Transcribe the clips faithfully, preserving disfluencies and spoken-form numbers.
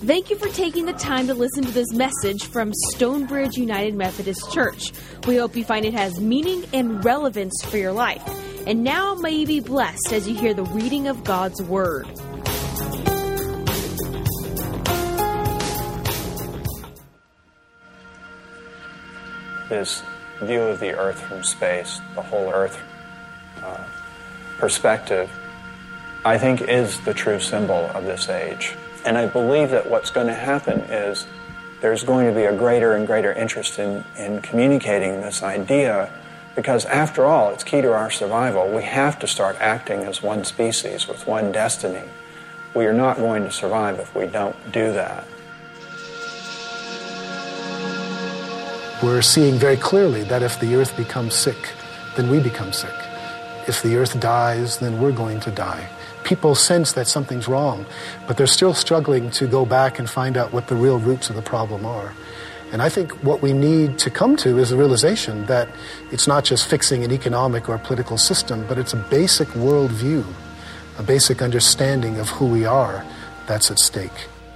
Thank you for taking the time to listen to this message from Stonebridge United Methodist Church. We hope you find it has meaning and relevance for your life. And now may you be blessed as you hear the reading of God's Word. This view of the earth from space, the whole earth uh, perspective, I think is the true symbol of this age. And I believe that what's going to happen is there's going to be a greater and greater interest in, in communicating this idea, because after all, it's key to our survival. We have to start acting as one species with one destiny. We are not going to survive if we don't do that. We're seeing very clearly that if the earth becomes sick, then we become sick. If the earth dies, then we're going to die. People sense that something's wrong, but they're still struggling to go back and find out what the real roots of the problem are. And I think what we need to come to is a realization that it's not just fixing an economic or political system, but it's a basic worldview, a basic understanding of who we are that's at stake.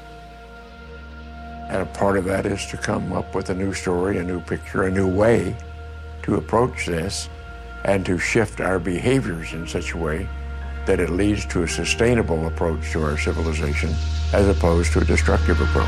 And a part of that is to come up with a new story, a new picture, a new way to approach this, and to shift our behaviors in such a way that it leads to a sustainable approach to our civilization as opposed to a destructive approach.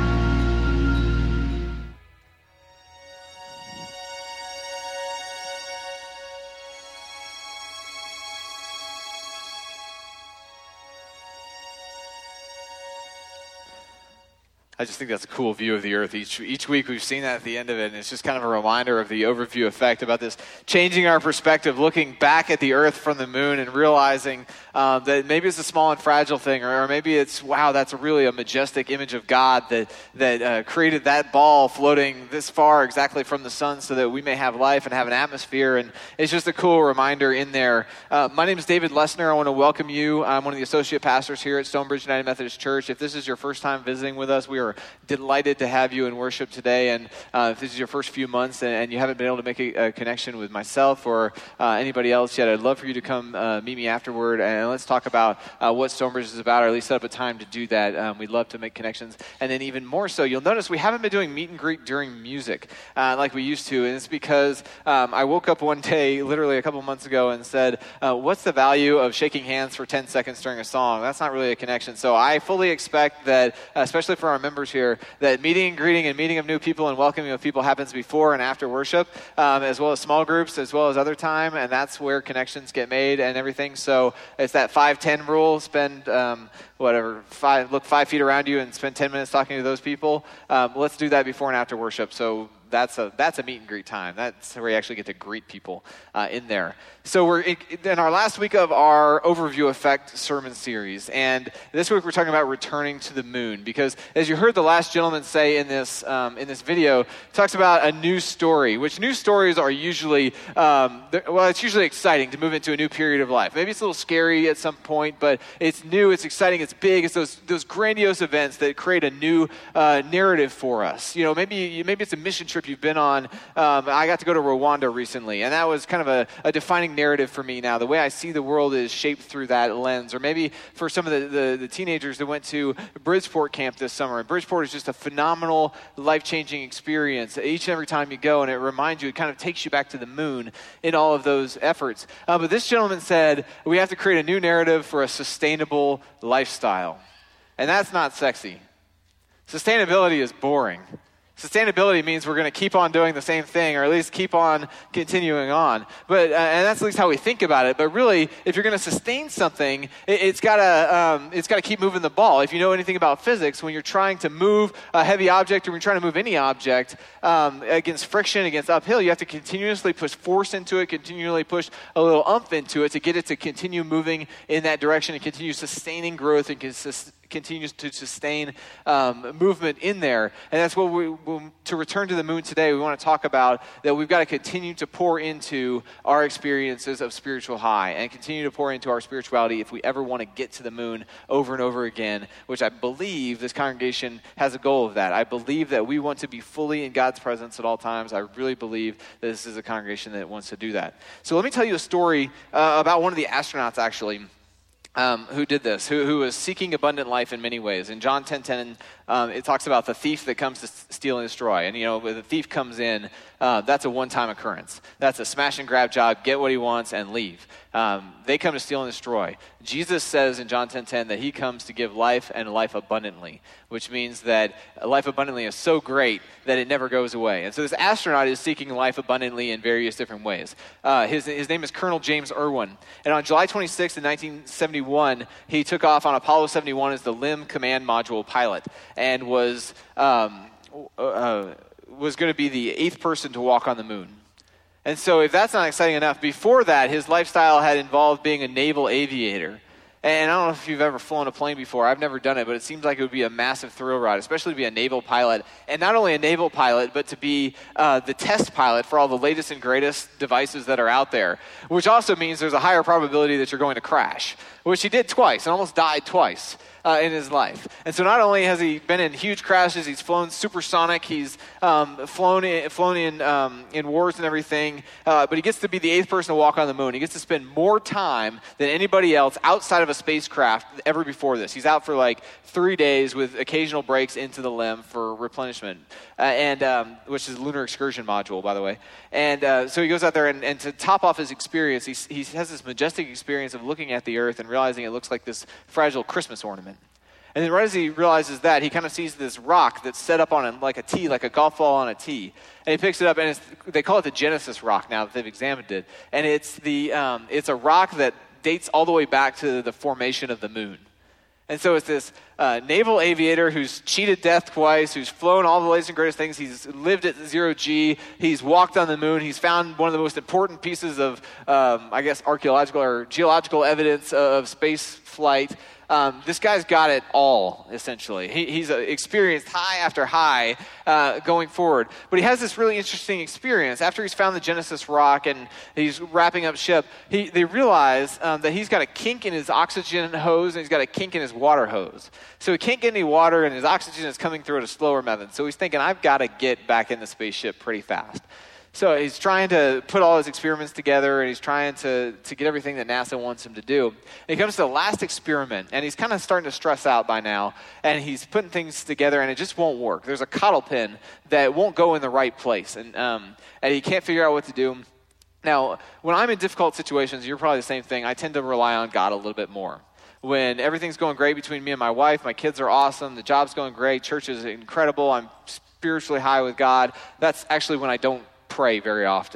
I just think that's a cool view of the earth. Each each week we've seen that at the end of it, and it's just kind of a reminder of the overview effect about this changing our perspective, looking back at the earth from the moon and realizing um, that maybe it's a small and fragile thing, or, or maybe it's, wow, that's a really a majestic image of God that, that uh, created that ball floating this far exactly from the sun so that we may have life and have an atmosphere, and it's just a cool reminder in there. Uh, my name is David Lessner. I want to welcome you. I'm one of the associate pastors here at Stonebridge United Methodist Church. If this is your first time visiting with us, we are delighted to have you in worship today, and uh, if this is your first few months and, and you haven't been able to make a, a connection with myself or uh, anybody else yet, I'd love for you to come uh, meet me afterward, and let's talk about uh, what Stonebridge is about, or at least set up a time to do that. Um, we'd love to make connections, and then even more so, you'll notice we haven't been doing meet and greet during music uh, like we used to, and it's because um, I woke up one day, literally a couple months ago, and said, uh, what's the value of shaking hands for ten seconds during a song? That's not really a connection. So I fully expect that, especially for our members here, that meeting and greeting and meeting of new people and welcoming of people happens before and after worship, um, as well as small groups, as well as other time, and that's where connections get made and everything. So it's that five ten rule, spend um, whatever, five, look five feet around you and spend ten minutes talking to those people. Um, let's do that before and after worship. So that's a that's a meet and greet time. That's where you actually get to greet people uh, in there. So we're in our last week of our Overview Effect sermon series, and this week we're talking about returning to the moon, because as you heard the last gentleman say in this um, in this video, it talks about a new story, which new stories are usually, um, well, it's usually exciting to move into a new period of life. Maybe it's a little scary at some point, but it's new, it's exciting, it's big. It's those those grandiose events that create a new uh, narrative for us. You know, maybe maybe it's a mission trip you've been on. Um, I got to go to Rwanda recently, and that was kind of a, a defining narrative for me now. The way I see the world is shaped through that lens. Or maybe for some of the, the, the teenagers that went to Bridgeport camp this summer, and Bridgeport is just a phenomenal, life-changing experience. Each and every time you go, and it reminds you, it kind of takes you back to the moon in all of those efforts. Uh, but this gentleman said, we have to create a new narrative for a sustainable lifestyle. And that's not sexy. Sustainability is boring. Sustainability means we're going to keep on doing the same thing, or at least keep on continuing on. But uh, and that's at least how we think about it. But really, if you're going to sustain something, it, it's got to um, it's got to keep moving the ball. If you know anything about physics, when you're trying to move a heavy object, or when you're trying to move any object um, against friction, against uphill, you have to continuously push force into it, continually push a little umph into it to get it to continue moving in that direction and continue sustaining growth and consist. continues to sustain um, movement in there. And that's what we, we, to return to the moon today, we want to talk about that we've got to continue to pour into our experiences of spiritual high and continue to pour into our spirituality if we ever want to get to the moon over and over again, which I believe this congregation has a goal of that. I believe that we want to be fully in God's presence at all times. I really believe that this is a congregation that wants to do that. So let me tell you a story uh, about one of the astronauts, actually. Um, who did this, who, who was seeking abundant life in many ways. In John ten ten, um, it talks about the thief that comes to steal and destroy. And, you know, when the thief comes in, uh, that's a one-time occurrence. That's a smash and grab job, get what he wants, and leave. Um, they come to steal and destroy. Jesus says in John ten ten that he comes to give life and life abundantly, which means that life abundantly is so great that it never goes away. And so this astronaut is seeking life abundantly in various different ways. Uh, his, his name is Colonel James Irwin. And on July twenty-sixth in nineteen seventy-one, he took off on Apollo seventy-one as the L I M command module pilot and was, um, uh, was going to be the eighth person to walk on the moon. And so if that's not exciting enough, before that, his lifestyle had involved being a naval aviator. And I don't know if you've ever flown a plane before. I've never done it, but it seems like it would be a massive thrill ride, especially to be a naval pilot. And not only a naval pilot, but to be uh, the test pilot for all the latest and greatest devices that are out there, which also means there's a higher probability that you're going to crash, which he did twice and almost died twice. Uh, in his life. And so not only has he been in huge crashes, he's flown supersonic, he's um, flown in, flown in, um, in wars and everything, uh, but he gets to be the eighth person to walk on the moon. He gets to spend more time than anybody else outside of a spacecraft ever before this. He's out for like three days with occasional breaks into the L I M for replenishment, uh, and um, which is Lunar Excursion Module, by the way. And uh, so he goes out there, and, and to top off his experience, he, he has this majestic experience of looking at the Earth and realizing it looks like this fragile Christmas ornament. And then right as he realizes that, he kind of sees this rock that's set up on a, like a tee, like a golf ball on a tee. And he picks it up, and it's, they call it the Genesis rock now that they've examined it. And it's the um, it's a rock that dates all the way back to the formation of the moon. And so it's this uh, naval aviator who's cheated death twice, who's flown all the latest and greatest things. He's lived at zero G. He's walked on the moon. He's found one of the most important pieces of, um, I guess, archaeological or geological evidence of space flight. Um, this guy's got it all, essentially. He, he's uh, experienced high after high uh, going forward. But he has this really interesting experience. After he's found the Genesis rock and he's wrapping up ship, he, they realize um, that he's got a kink in his oxygen hose and he's got a kink in his water hose. So he can't get any water and his oxygen is coming through at a slower method. So he's thinking, I've got to get back in the spaceship pretty fast. So he's trying to put all his experiments together, and he's trying to, to get everything that NASA wants him to do. And he comes to the last experiment, and he's kind of starting to stress out by now, and he's putting things together, and it just won't work. There's a coddle pin that won't go in the right place, and, um, and he can't figure out what to do. Now, when I'm in difficult situations, you're probably the same thing, I tend to rely on God a little bit more. When everything's going great between me and my wife, my kids are awesome, the job's going great, church is incredible, I'm spiritually high with God, that's actually when I don't pray very often,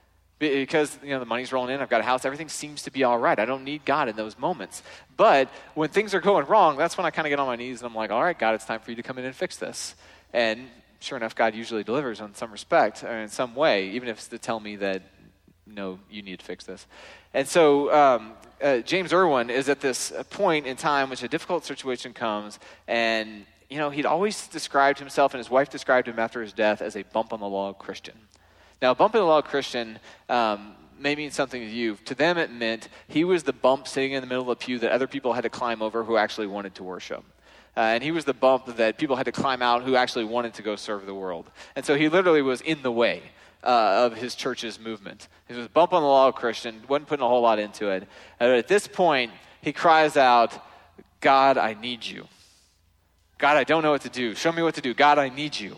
because you know the money's rolling in, I've got a house, everything seems to be all right. I don't need God in those moments. But when things are going wrong, that's when I kind of get on my knees and I'm like, all right, God, it's time for you to come in and fix this. And sure enough, God usually delivers in some respect or in some way, even if it's to tell me that no, you need to fix this. And so um, uh, James Irwin is at this point in time which a difficult situation comes, and you know he'd always described himself, and his wife described him after his death as a bump on the log Christian. Now, bump in the log Christian um, may mean something to you. To them, it meant he was the bump sitting in the middle of the pew that other people had to climb over who actually wanted to worship. Uh, and he was the bump that people had to climb out who actually wanted to go serve the world. And so he literally was in the way uh, of his church's movement. He was a bump on the log Christian, wasn't putting a whole lot into it. And at this point, he cries out, God, I need you. God, I don't know what to do. Show me what to do. God, I need you.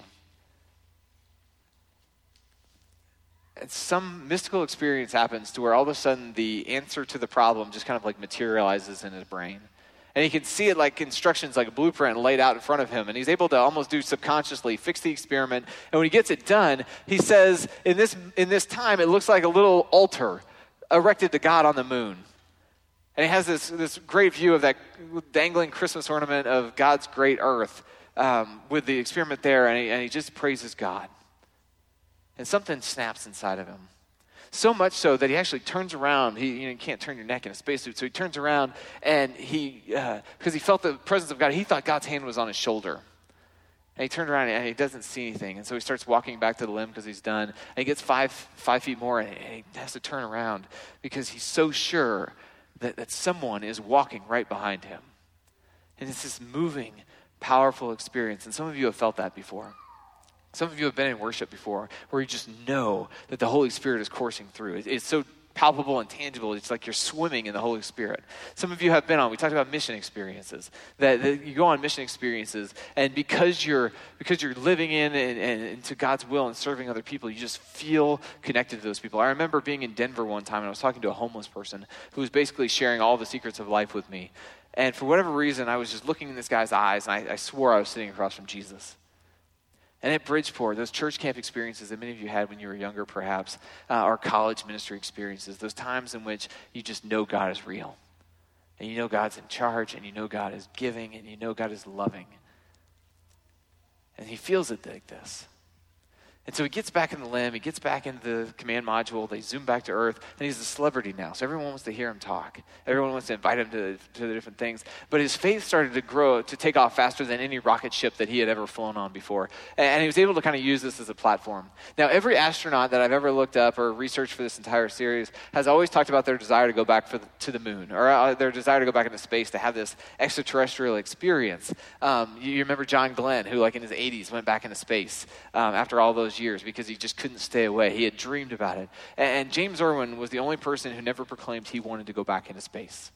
And some mystical experience happens to where all of a sudden the answer to the problem just kind of like materializes in his brain. And he can see it like instructions, like a blueprint laid out in front of him. And he's able to almost do subconsciously, fix the experiment. And when he gets it done, he says, in this in this time, it looks like a little altar erected to God on the moon. And he has this, this great view of that dangling Christmas ornament of God's great earth um, with the experiment there. And he, and he just praises God. And something snaps inside of him. So much so that he actually turns around. He, you know, you can't turn your neck in a spacesuit. So he turns around and he, uh, because he felt the presence of God, he thought God's hand was on his shoulder. And he turned around and he doesn't see anything. And so he starts walking back to the limb because he's done. And he gets five five feet more and he has to turn around because he's so sure that, that someone is walking right behind him. And it's this moving, powerful experience. And some of you have felt that before. Some of you have been in worship before where you just know that the Holy Spirit is coursing through. It's so palpable and tangible. It's like you're swimming in the Holy Spirit. Some of you have been on, we talked about mission experiences, that, that you go on mission experiences, and because you're because you're living in and, and into God's will and serving other people, you just feel connected to those people. I remember being in Denver one time, and I was talking to a homeless person who was basically sharing all the secrets of life with me. And for whatever reason, I was just looking in this guy's eyes, and I, I swore I was sitting across from Jesus. And at Bridgeport, those church camp experiences that many of you had when you were younger, perhaps, uh, or college ministry experiences, those times in which you just know God is real. And you know God's in charge, and you know God is giving, and you know God is loving. And he feels it like this. And so he gets back in the limb, he gets back into the command module, they zoom back to Earth, and he's a celebrity now. So everyone wants to hear him talk. Everyone wants to invite him to, to the different things. But his faith started to grow, to take off faster than any rocket ship that he had ever flown on before. And, and he was able to kind of use this as a platform. Now, every astronaut that I've ever looked up or researched for this entire series has always talked about their desire to go back for the, to the moon, or uh, their desire to go back into space to have this extraterrestrial experience. Um, you, you remember John Glenn, who like in his eighties went back into space um, after all those years because he just couldn't stay away. He had dreamed about it. And, and James Irwin was the only person who never proclaimed he wanted to go back into space.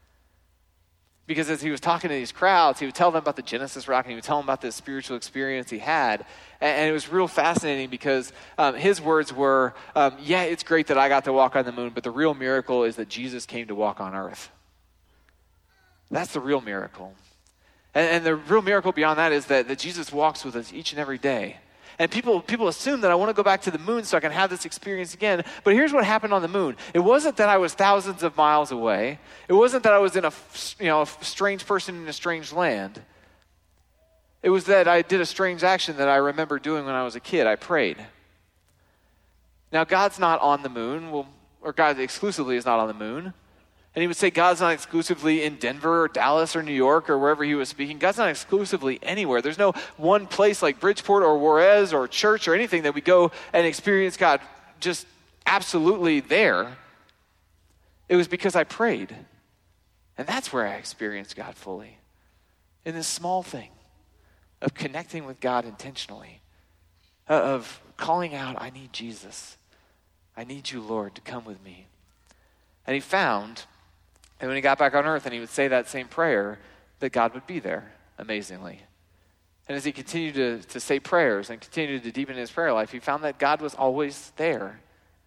Because as he was talking to these crowds, he would tell them about the Genesis rocket, and he would tell them about this spiritual experience he had. And, and it was real fascinating because um, his words were, um, yeah, it's great that I got to walk on the moon, but the real miracle is that Jesus came to walk on earth. That's the real miracle. And, and the real miracle beyond that is that, that Jesus walks with us each and every day. And people people assume that I want to go back to the moon so I can have this experience again. But here's what happened on the moon. It wasn't that I was thousands of miles away. It wasn't that I was in a, you know, a strange person in a strange land. It was that I did a strange action that I remember doing when I was a kid. I prayed. Now, God's not on the moon, well, or God exclusively is not on the moon. And he would say God's not exclusively in Denver or Dallas or New York or wherever he was speaking. God's not exclusively anywhere. There's no one place like Bridgeport or Juarez or church or anything that we go and experience God just absolutely there. It was because I prayed. And that's where I experienced God fully. In this small thing of connecting with God intentionally, of calling out, I need Jesus. I need you, Lord, to come with me. And he found, and when he got back on earth and he would say that same prayer, that God would be there, amazingly. And as he continued to, to say prayers and continued to deepen his prayer life, he found that God was always there.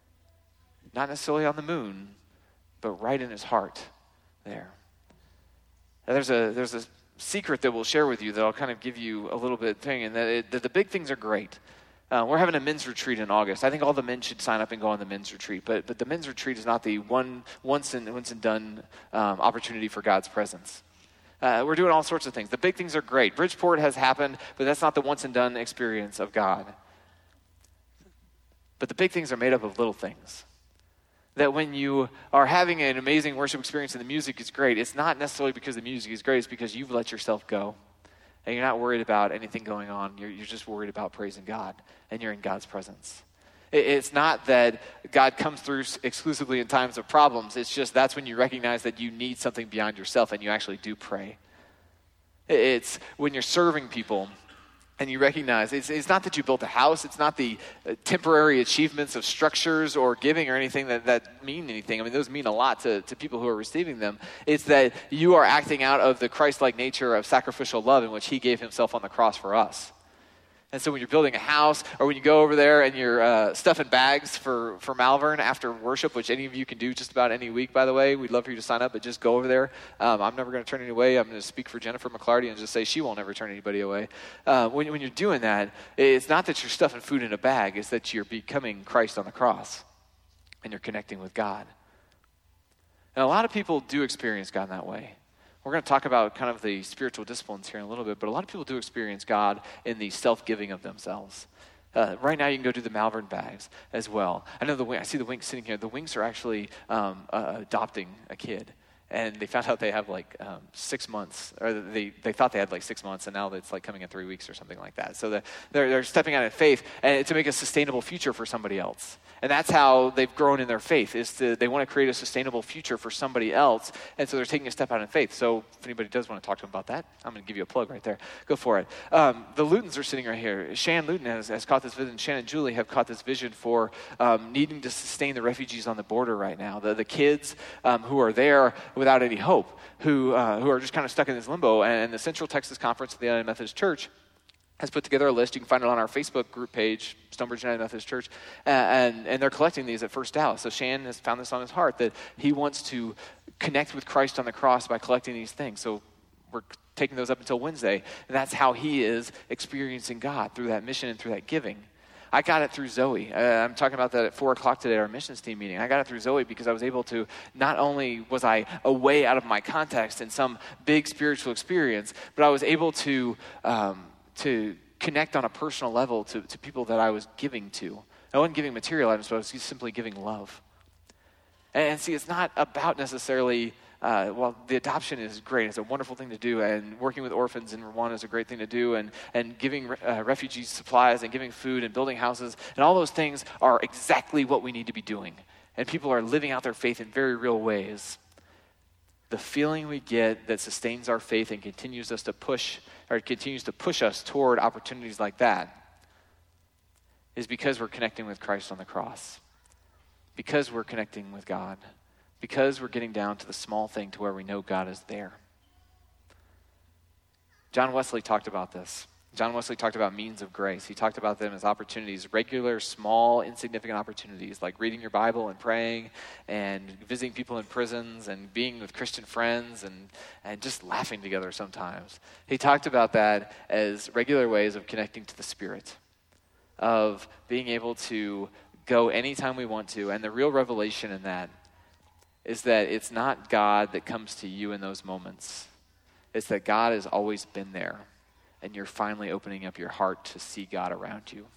Not necessarily on the moon, but right in his heart there. And there's a there's a secret that we'll share with you that I'll kind of give you a little bit thing, and that, it, that the big things are great. Uh, we're having a men's retreat in August. I think all the men should sign up and go on the men's retreat. But but the men's retreat is not the one once and once and done um, opportunity for God's presence. Uh, we're doing all sorts of things. The big things are great. Bridgeport has happened, but that's not the once and done experience of God. But the big things are made up of little things. That when you are having an amazing worship experience and the music is great, it's not necessarily because the music is great. It's because you've let yourself go. And you're not worried about anything going on. You're, you're just worried about praising God. And you're in God's presence. It, it's not that God comes through exclusively in times of problems. It's just that's when you recognize that you need something beyond yourself and you actually do pray. It, it's when you're serving people and you recognize it's, it's not that you built a house. It's not the uh, temporary achievements of structures or giving or anything that, that mean anything. I mean, those mean a lot to, to people who are receiving them. It's that you are acting out of the Christ-like nature of sacrificial love in which he gave himself on the cross for us. And so when you're building a house or when you go over there and you're uh, stuffing bags for, for Malvern after worship, which any of you can do just about any week, by the way, we'd love for you to sign up, but just go over there. Um, I'm never going to turn any away. I'm going to speak for Jennifer McClarty and just say she won't ever turn anybody away. Uh, when, when you're doing that, it's not that you're stuffing food in a bag. It's that you're becoming Christ on the cross and you're connecting with God. And a lot of people do experience God in that way. We're going to talk about kind of the spiritual disciplines here in a little bit, but a lot of people do experience God in the self-giving of themselves. Uh, right now, you can go do the Malvern bags as well. I know the I see the Winks sitting here. The Winks are actually um, uh, adopting a kid, And they found out they have like um, six months, or they, they thought they had like six months, and now it's like coming in three weeks or something like that. So the, they're, they're stepping out in faith and to make a sustainable future for somebody else. And that's how they've grown in their faith, is to, they want to create a sustainable future for somebody else, and so they're taking a step out in faith. So if anybody does want to talk to them about that, I'm going to give you a plug right there. Go for it. Um, the Lutons are sitting right here. Shan Luton has, has caught this vision. Shan and Julie have caught this vision for um, needing to sustain the refugees on the border right now, the, the kids um, who are there without any hope, who uh, who are just kind of stuck in this limbo. And, and the Central Texas Conference of the United Methodist Church has put together a list. You can find it on our Facebook group page, Stonebridge United Methodist Church, uh, and, and they're collecting these at First Dallas. So Shan has found this on his heart, that he wants to connect with Christ on the cross by collecting these things. So we're taking those up until Wednesday, and that's how he is experiencing God, through that mission and through that giving. I got it through Zoe. Uh, I'm talking about that at four o'clock today at our missions team meeting. I got it through Zoe because I was able to, not only was I away out of my context in some big spiritual experience, but I was able to um, to connect on a personal level to, to people that I was giving to. I wasn't giving material items, but I was simply giving love. And, and see, it's not about necessarily... Uh, well, the adoption is great. It's a wonderful thing to do, and working with orphans in Rwanda is a great thing to do, and, and giving uh, refugees supplies and giving food and building houses, and all those things are exactly what we need to be doing. And people are living out their faith in very real ways. The feeling we get that sustains our faith and continues us to push, or continues to push us toward opportunities like that, is because we're connecting with Christ on the cross, because we're connecting with God, because we're getting down to the small thing to where we know God is there. John Wesley talked about this. John Wesley talked about means of grace. He talked about them as opportunities, regular, small, insignificant opportunities, like reading your Bible and praying and visiting people in prisons and being with Christian friends and, and just laughing together sometimes. He talked about that as regular ways of connecting to the Spirit, of being able to go anytime we want to. And the real revelation in that is that it's not God that comes to you in those moments. It's that God has always been there, and you're finally opening up your heart to see God around you.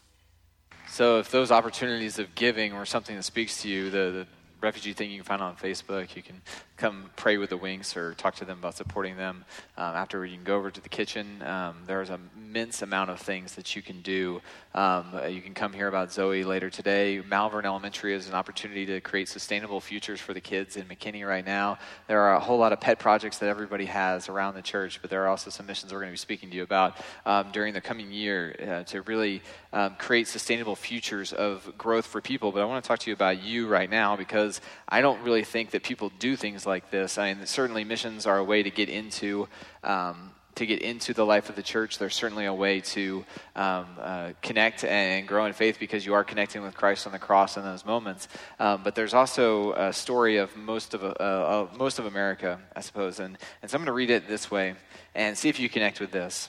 So if those opportunities of giving or something that speaks to you, the, the refugee thing you can find on Facebook, you can come pray with the Winks or talk to them about supporting them. Um, afterward, you can go over to the kitchen. Um, there's an immense amount of things that you can do. Um, you can come hear about Zoe later today. Malvern Elementary is an opportunity to create sustainable futures for the kids in McKinney right now. There are a whole lot of pet projects that everybody has around the church, but there are also some missions we're going to be speaking to you about um, during the coming year uh, to really um, create sustainable futures of growth for people. But I want to talk to you about you right now, because I don't really think that people do things like this. I mean, certainly missions are a way to get into um, to get into the life of the church. There's certainly a way to um, uh, connect and grow in faith, because you are connecting with Christ on the cross in those moments. Um, but there's also a story of most of uh, uh, most of America, I suppose. And, and so I'm going to read it this way and see if you connect with this.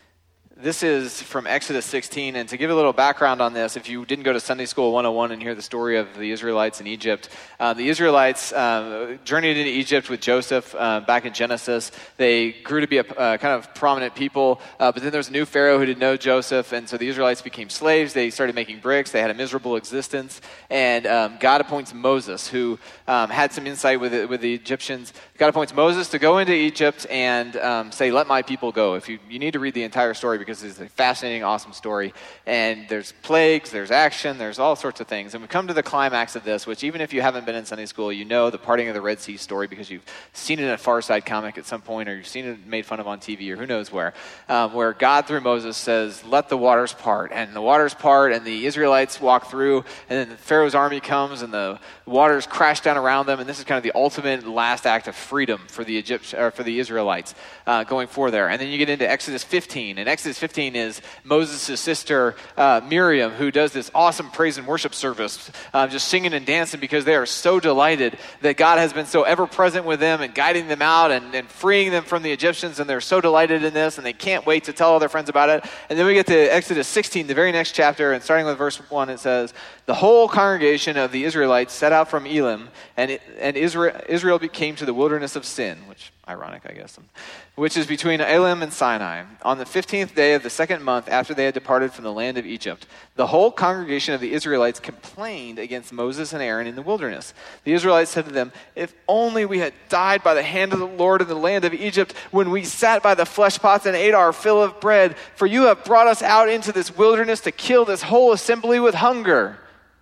This is from Exodus sixteen, and to give a little background on this, if you didn't go to Sunday School one oh one and hear the story of the Israelites in Egypt, uh, the Israelites uh, journeyed into Egypt with Joseph uh, back in Genesis. They grew to be a uh, kind of prominent people, uh, but then there was a new Pharaoh who didn't know Joseph, and so the Israelites became slaves. They started making bricks. They had a miserable existence, and um, God appoints Moses, who um, had some insight with the, with the Egyptians. God appoints Moses to go into Egypt and um, say, "Let my people go." If you you need to read the entire story, because it's a fascinating, awesome story. And there's plagues, there's action, there's all sorts of things. And we come to the climax of this, which even if you haven't been in Sunday School, you know the parting of the Red Sea story, because you've seen it in a Far Side comic at some point, or you've seen it made fun of on T V, or who knows where, um, where God through Moses says, "Let the waters part." And the waters part, and the Israelites walk through, and then Pharaoh's army comes, and the waters crash down around them. And this is kind of the ultimate last act of freedom for the Egypt, or for the Israelites uh, going forward there. And then you get into Exodus fifteen, and Exodus fifteen is Moses' sister uh, Miriam, who does this awesome praise and worship service, uh, just singing and dancing, because they are so delighted that God has been so ever present with them and guiding them out and, and freeing them from the Egyptians, and they're so delighted in this, and they can't wait to tell all their friends about it. And then we get to Exodus sixteen, the very next chapter, and starting with verse one, it says, "The whole congregation of the Israelites set out from Elim, and, it, and Israel, Israel came to the wilderness wilderness of Sin, which, ironic, I guess, which is between Elim and Sinai, on the fifteenth day of the second month after they had departed from the land of Egypt. The whole congregation of the Israelites complained against Moses and Aaron in the wilderness. The Israelites said to them, if only we had died by the hand of the Lord in the land of Egypt when we sat by the flesh pots and ate our fill of bread, for you have brought us out into this wilderness to kill this whole assembly with hunger.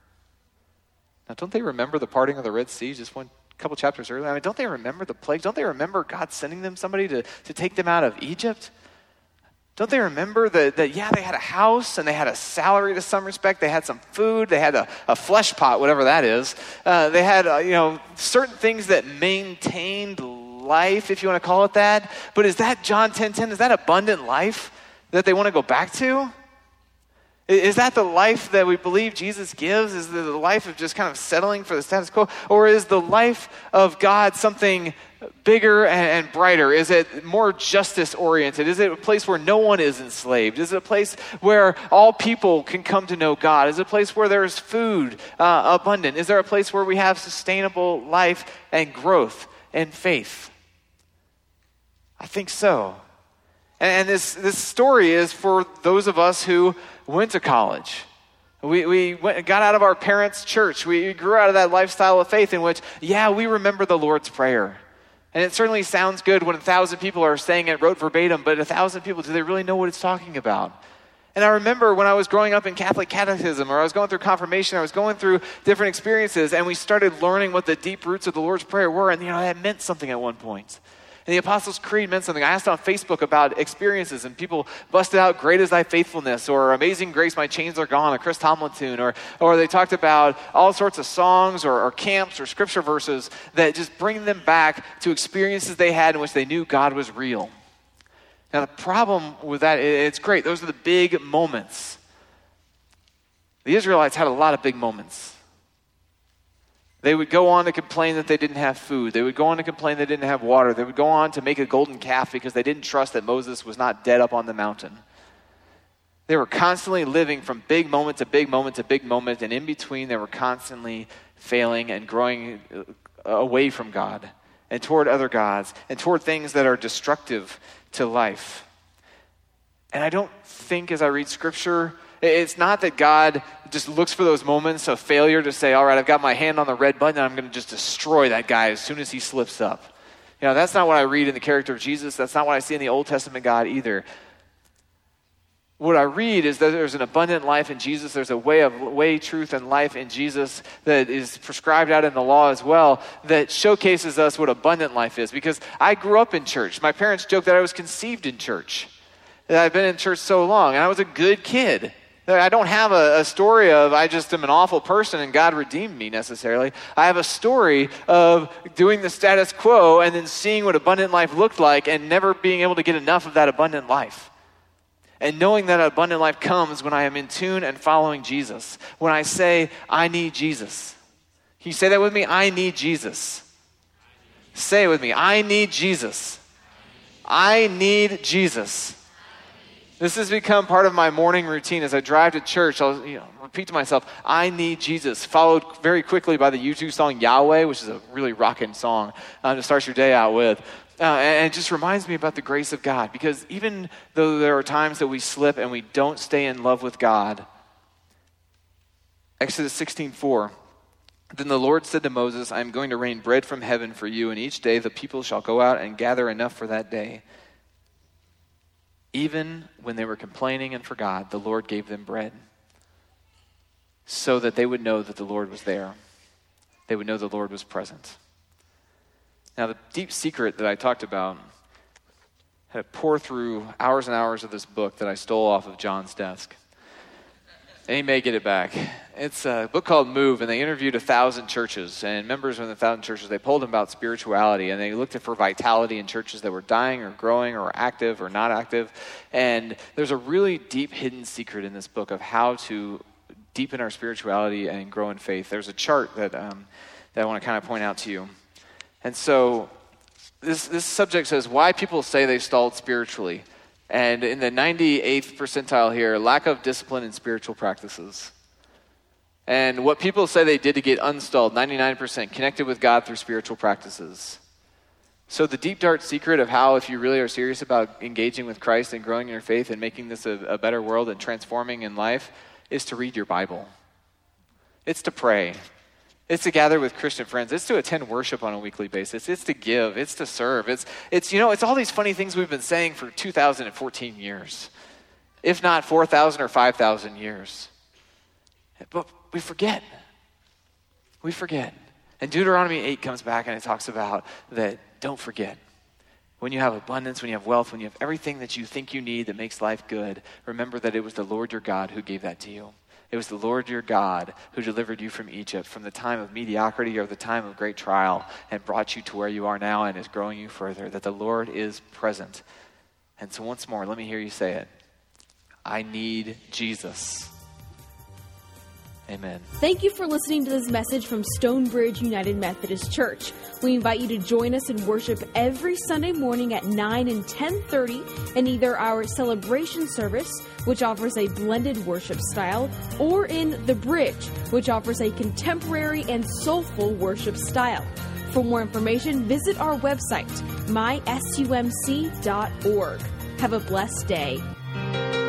Now, don't they remember the parting of the Red Sea just one couple chapters earlier? I mean, don't they remember the plagues? Don't they remember God sending them somebody to, to take them out of Egypt? Don't they remember that, that, yeah, they had a house and they had a salary to some respect. They had some food. They had a, a flesh pot, whatever that is. Uh, they had, uh, you know, certain things that maintained life, if you want to call it that. But is that John ten ten? Is that abundant life that they want to go back to? Is that the life that we believe Jesus gives? Is the life of just kind of settling for the status quo? Or is the life of God something bigger and, and brighter? Is it more justice-oriented? Is it a place where no one is enslaved? Is it a place where all people can come to know God? Is it a place where there's food uh, abundant? Is there a place where we have sustainable life and growth and faith? I think so. And, and this, this story is for those of us who went to college. We we went, got out of our parents' church. We grew out of that lifestyle of faith in which, yeah, we remember the Lord's Prayer. And it certainly sounds good when a thousand people are saying it rote verbatim, but a thousand people, do they really know what it's talking about? And I remember when I was growing up in Catholic catechism, or I was going through confirmation, I was going through different experiences, and we started learning what the deep roots of the Lord's Prayer were, and you know, that meant something at one point. And the Apostles' Creed meant something. I asked on Facebook about experiences, and people busted out "Great is Thy Faithfulness," or "Amazing Grace, My Chains Are Gone," a Chris Tomlin tune, or or they talked about all sorts of songs or, or camps or scripture verses that just bring them back to experiences they had in which they knew God was real. Now, the problem with that, it's great. Those are the big moments. The Israelites had a lot of big moments. They would go on to complain that they didn't have food. They would go on to complain they didn't have water. They would go on to make a golden calf because they didn't trust that Moses was not dead up on the mountain. They were constantly living from big moment to big moment to big moment, and in between they were constantly failing and growing away from God and toward other gods and toward things that are destructive to life. And I don't think as I read Scripture, it's not that God just looks for those moments of failure to say, all right, I've got my hand on the red button and I'm going to just destroy that guy as soon as he slips up. You know, that's not what I read in the character of Jesus. That's not what I see in the Old Testament God either. What I read is that there's an abundant life in Jesus. There's a way of way, truth, and life in Jesus that is prescribed out in the law as well that showcases us what abundant life is. Because I grew up in church. My parents joked that I was conceived in church. That I've been in church so long, and I was a good kid. I don't have a, a story of I just am an awful person and God redeemed me necessarily. I have a story of doing the status quo and then seeing what abundant life looked like and never being able to get enough of that abundant life. And knowing that abundant life comes when I am in tune and following Jesus. When I say, I need Jesus. Can you say that with me? I need Jesus. Say it with me. I need Jesus. I need Jesus. This has become part of my morning routine. As I drive to church, I'll you know, repeat to myself, I need Jesus, followed very quickly by the U two song Yahweh, which is a really rocking song um, to start your day out with. Uh, and it just reminds me about the grace of God, because even though there are times that we slip and we don't stay in love with God, Exodus sixteen four, then the Lord said to Moses, I am going to rain bread from heaven for you, and each day the people shall go out and gather enough for that day. Even when they were complaining and forgot, the Lord gave them bread so that they would know that the Lord was there. They would know the Lord was present. Now, the deep secret that I talked about, I had to pour through hours and hours of this book that I stole off of John's desk. And he may get it back. It's a book called Move, and they interviewed a thousand churches, and members of the thousand churches, they polled them about spirituality, and they looked for vitality in churches that were dying or growing or active or not active. And there's a really deep hidden secret in this book of how to deepen our spirituality and grow in faith. There's a chart that um, that I want to kind of point out to you. And so this this subject says why people say they stalled spiritually. And in the ninety-eighth percentile here, lack of discipline in spiritual practices. And what people say they did to get unstalled, ninety-nine percent, connected with God through spiritual practices. So the deep, dark secret of how, if you really are serious about engaging with Christ and growing in your faith and making this a, a better world and transforming in life, is to read your Bible. It's to pray. It's to gather with Christian friends. It's to attend worship on a weekly basis. It's to give. It's to serve. It's, it's you know, it's all these funny things we've been saying for two thousand fourteen years, if not four thousand or five thousand years. But we forget. We forget. And Deuteronomy eight comes back and it talks about that. Don't forget. When you have abundance, when you have wealth, when you have everything that you think you need that makes life good, remember that it was the Lord your God who gave that to you. It was the Lord your God who delivered you from Egypt, from the time of mediocrity or the time of great trial, and brought you to where you are now and is growing you further, that the Lord is present. And so once more, let me hear you say it. I need Jesus. Amen. Thank you for listening to this message from Stonebridge United Methodist Church. We invite you to join us in worship every Sunday morning at nine and ten thirty in either our celebration service, which offers a blended worship style, or in The Bridge, which offers a contemporary and soulful worship style. For more information, visit our website, my sumc dot org. Have a blessed day.